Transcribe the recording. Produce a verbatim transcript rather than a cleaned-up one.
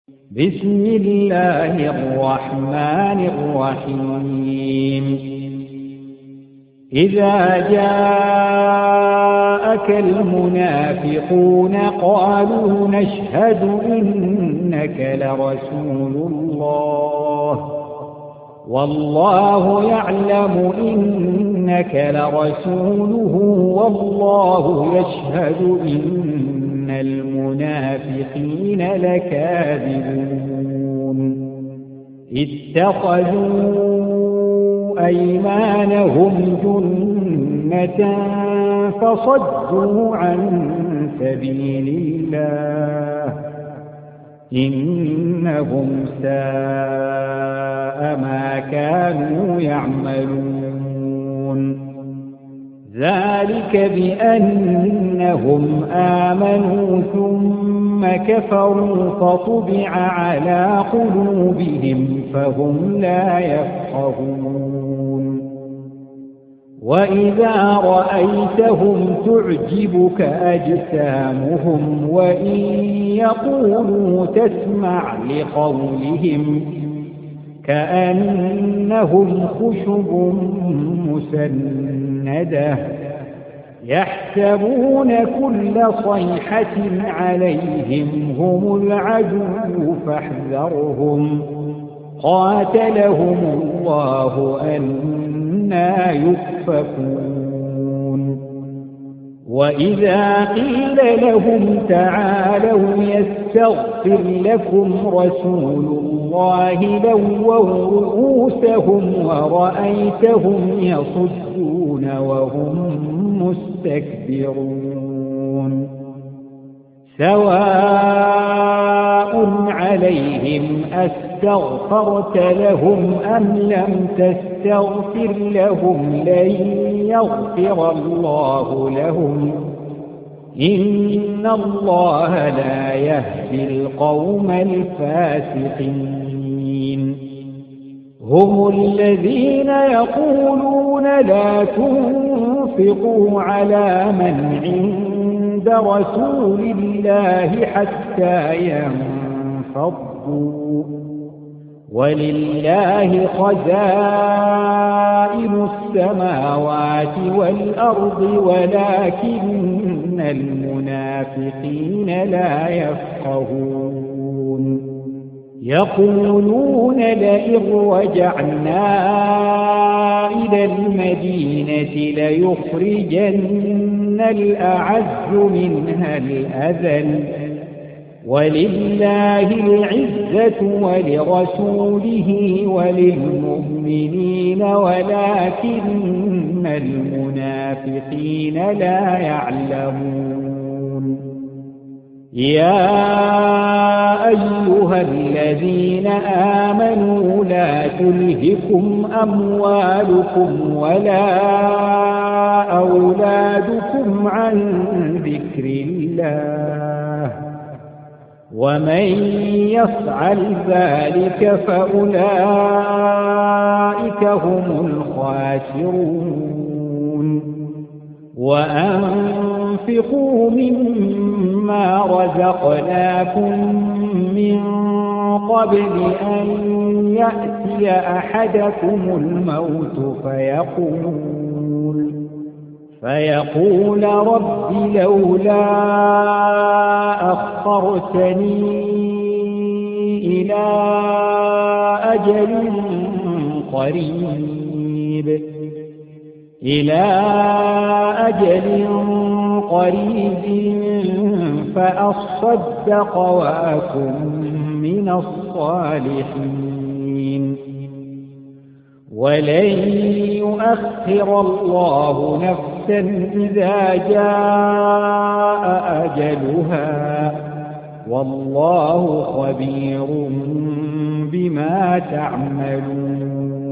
بسم الله الرحمن الرحيم إذا جاءك المنافقون قالوا نشهد إنك لرسول الله والله يعلم إنك لرسوله والله يشهد إن المنافقين لكاذبون اتخذوا أيمانهم جنة فصدوا عن سبيل الله إنهم ساء ما كانوا يعملون ذلك بأنهم آمنوا ثم كفروا فطبع على قلوبهم فهم لا يفقهون وإذا رأيتهم تعجبك أجسامهم وإن يقولوا تسمع لقولهم كأنهم خشب مسندة يحسبون كل صيحة عليهم هم العدو فاحذرهم قاتلهم الله أنى يؤفكون وإذا قيل لهم تعالوا يستغفر لكم رسول الله لووا رؤوسهم ورأيتهم يصدون وهم مستكبرون سواء عليهم أستغفرت لهم أم لم تستغفر لهم لن يغفر الله لهم إن الله لا يهدي القوم الفاسقين هم الذين يقولون لا تنفقوا على من عند رسول الله حتى ينفضوا ولله خزائن السماوات والأرض ولكن المنافقين لا يفقهون يقولون لئن رجعنا إلى المدينة ليخرجن الأعز منها الأذل ولله العزة ولرسوله وللمؤمنين ولكن المنافقين لا يعلمون يا أيها الذين آمنوا لا تلهكم أموالكم ولا أولادكم عن ذكر الله ومن يفعل ذلك فأولئك هم الخاسرون وأنفقوا مما رزقناكم من قبل أن يأتي أحدكم الموت فيقول فيقول رب لولا أخرتني إلى أجل قريب إلى أجل قريب فأصدق وأكن من الصالحين ولن يؤخر الله نفسا إذا جاء أجلها والله خبير بما تعملون